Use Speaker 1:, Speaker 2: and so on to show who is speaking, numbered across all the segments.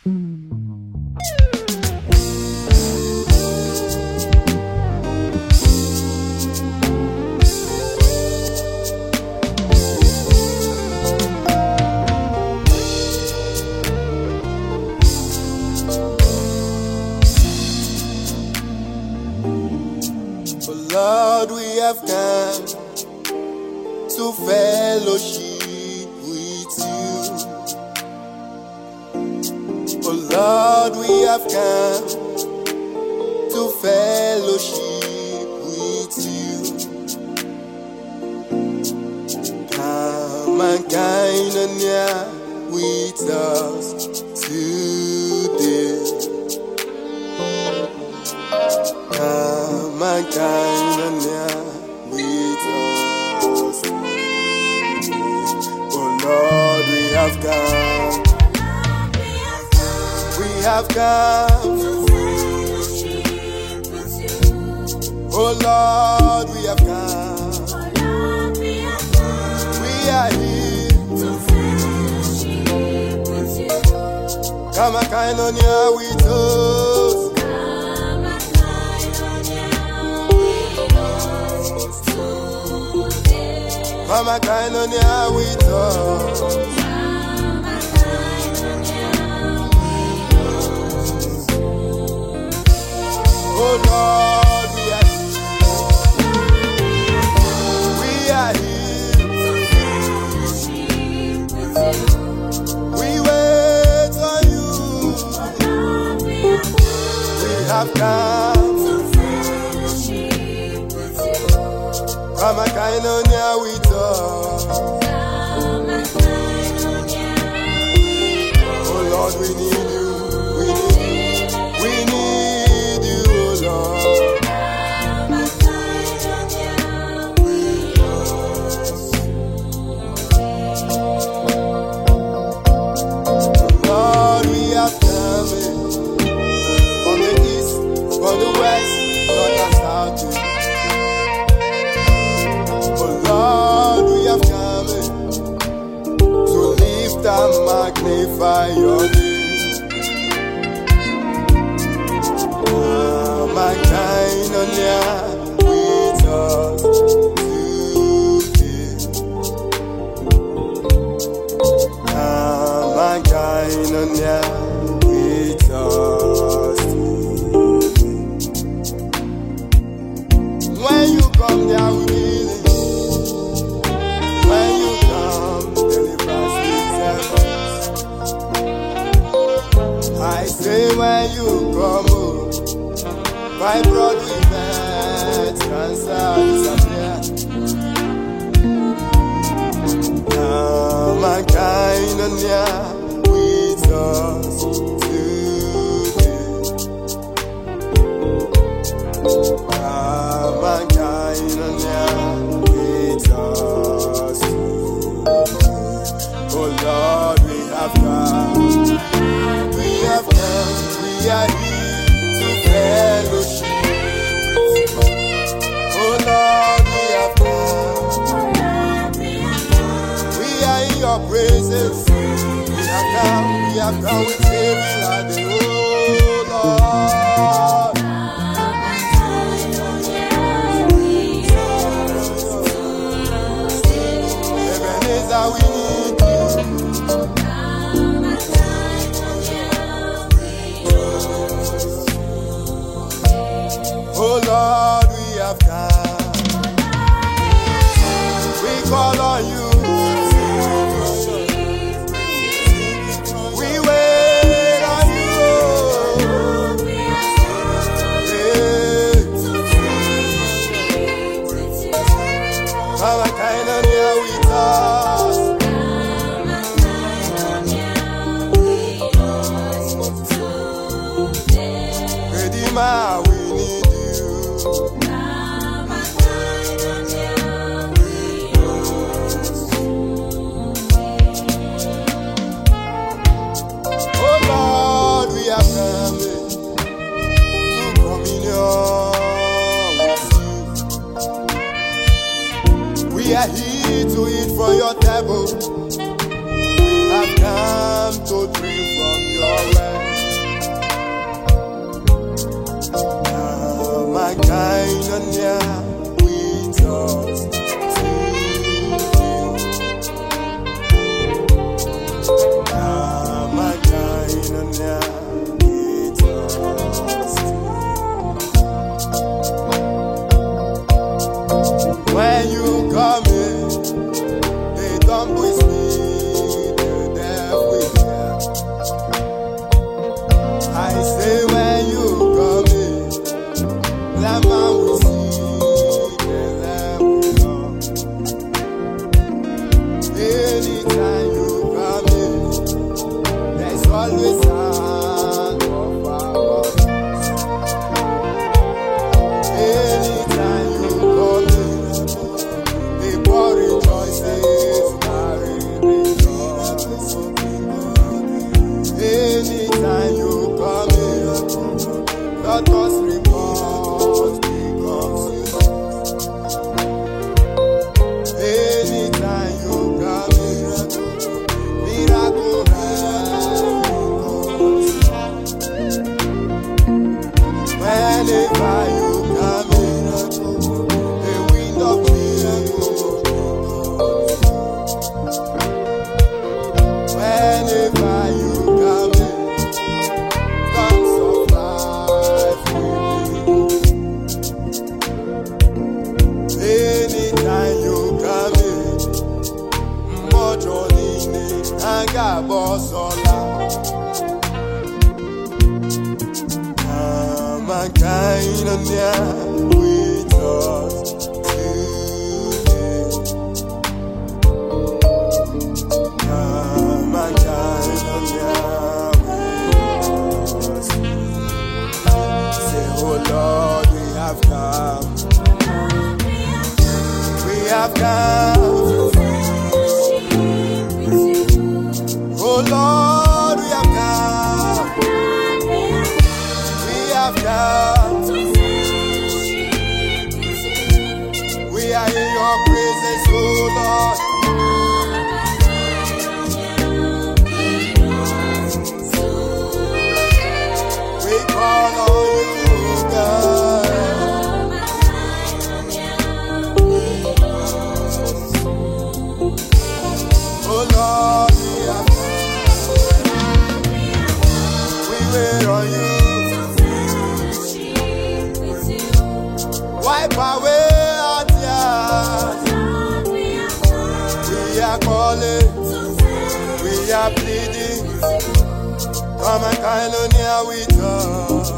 Speaker 1: Lord, we have come to fellowship with you. Oh Lord, we have come to fellowship with you. Come and kind and near with us today. Come and kind and near with us. Oh Lord, we have come. We have come. Oh Lord, we have come. We are here. Come and kind and near with us. Come and kind on here with us. Oh Lord, we are here. We wait on you. We have come. Come and kind on here with us. Oh Lord, we need you. We need you, oh Lord. Lord, we have come from the east, from the west, north and south. Lord, we have come to lift and magnify your name. Come and kind on here with us today. Come and kind on here with us today. When you come there with me, I say when you come, my brother with cancer disappear. Come and kind and near with us today. Come and kind and near with us today. Oh Lord, we have come. We are here to fellowship. Oh Lord, we have come. We are in your presence. We have come with saving and the oh Lord. Ebenezer, we need you. Oh Lord, we have come. We call on you. We wait on you. Come and kind on here with us. Redeemer, we need you. We are here to eat from your table. We have come to drink from your well. Now my kind of near with us today. Now my kind of near with us today. When you come in, they don't with me. I say when you come in, that man will see the lamb will come. Anytime you come in, there's always sound of our voice. Anytime you come in, the poor rejoices, Mary rejoices. Anytime you come in, let us report becomes you. Anytime you come in, miracle happens. Whenever you come in, the wind of miracles. Whenever you come in, tongues of life will be. Anytime you come in, Mojonine Anga Bosola. My kind of near with us today. My kind of near with us. Say, oh Lord, we have come. We have come. Oh Lord, we have come. We have come. We are in your presence, oh Lord. We call on you, God. Oh Lord, we have come. We wait on you. Wipe away our tears. We are calling. We are pleading. Come and kind of near with us.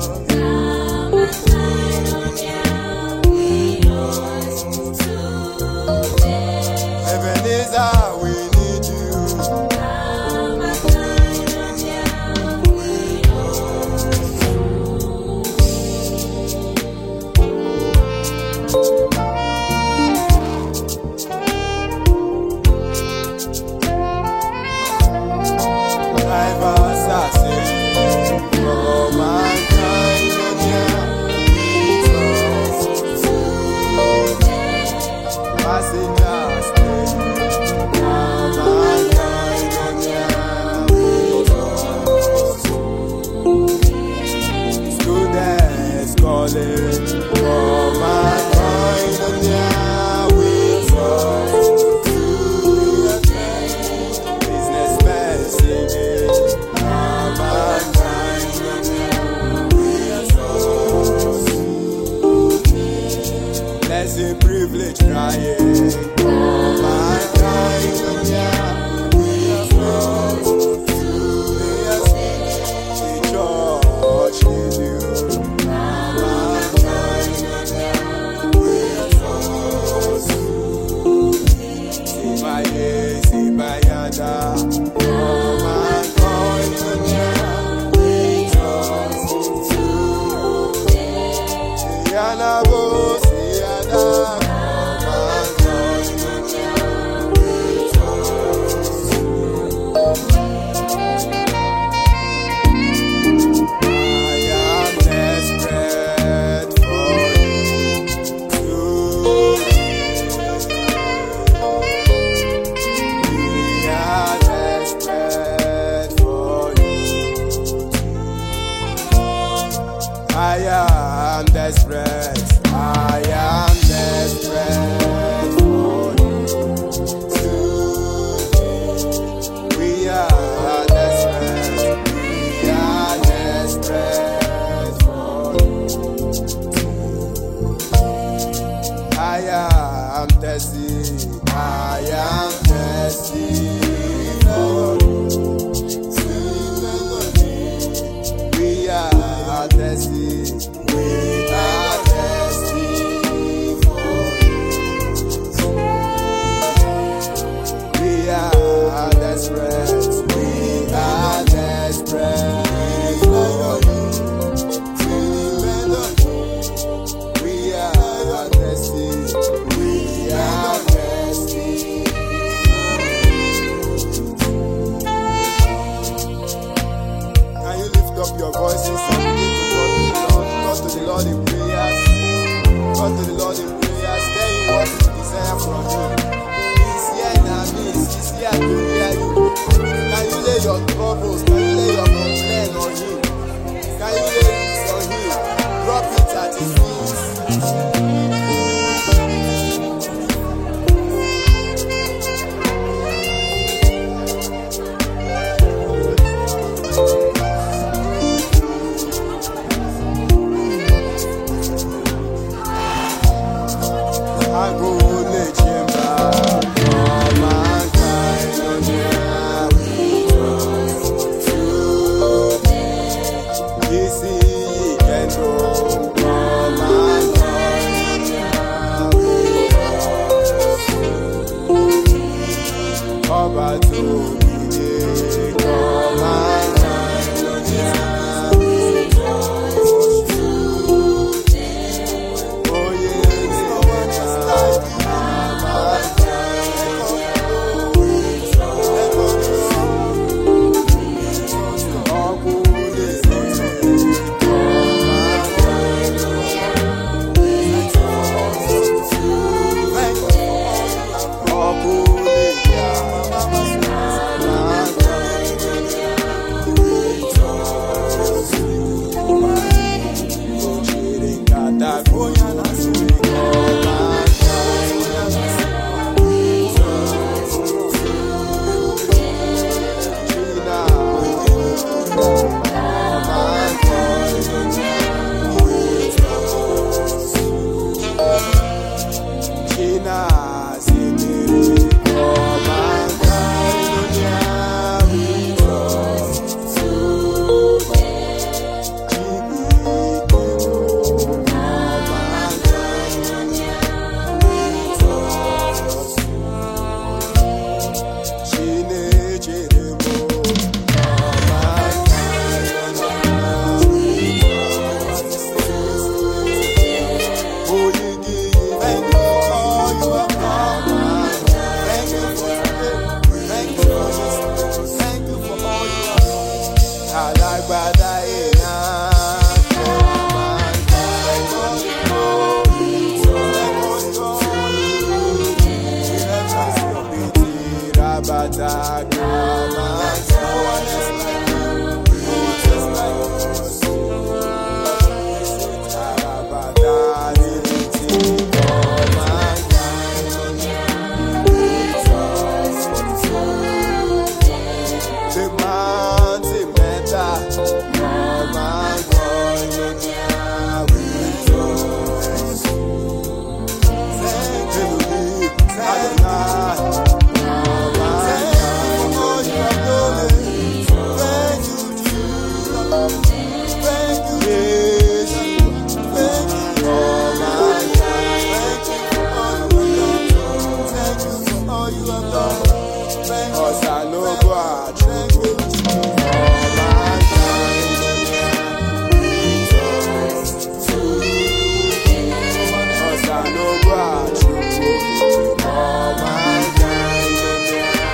Speaker 1: Ebenezer, we need you. Drivers are saved from mankind, and yeah, with us today. am desperate. I am desperate for you. Today we are desperate. We are desperate for you. I am thirsty. I am thirsty for you. We are thirsty. We are thirsty for you. We are desperate. We are desperate for you. We are thirsty. We are thirsty. Can you lift up your voices and begin to talk to the Lord in prayers? Talk to the Lord in prayers. Tell him what you desire from him. He's here now, he's here to hear you. Can you lay your troubles? Can you lay your complaint on him? Can you lay it on him? Drop it at his feet. I go to chamber, come and kind on you. This is can go, come and kind. Cover to me, come and kind on you.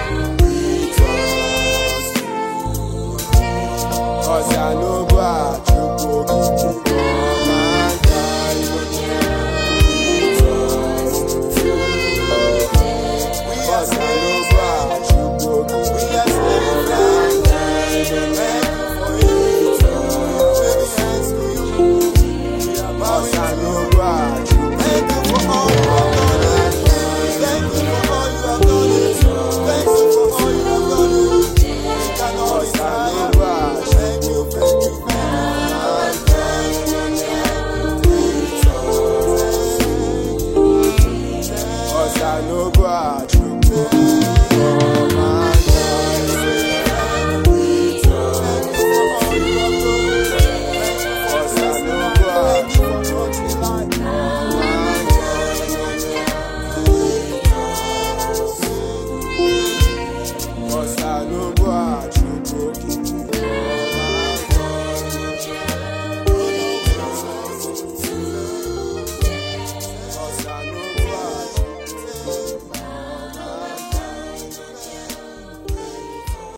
Speaker 1: Cause I know what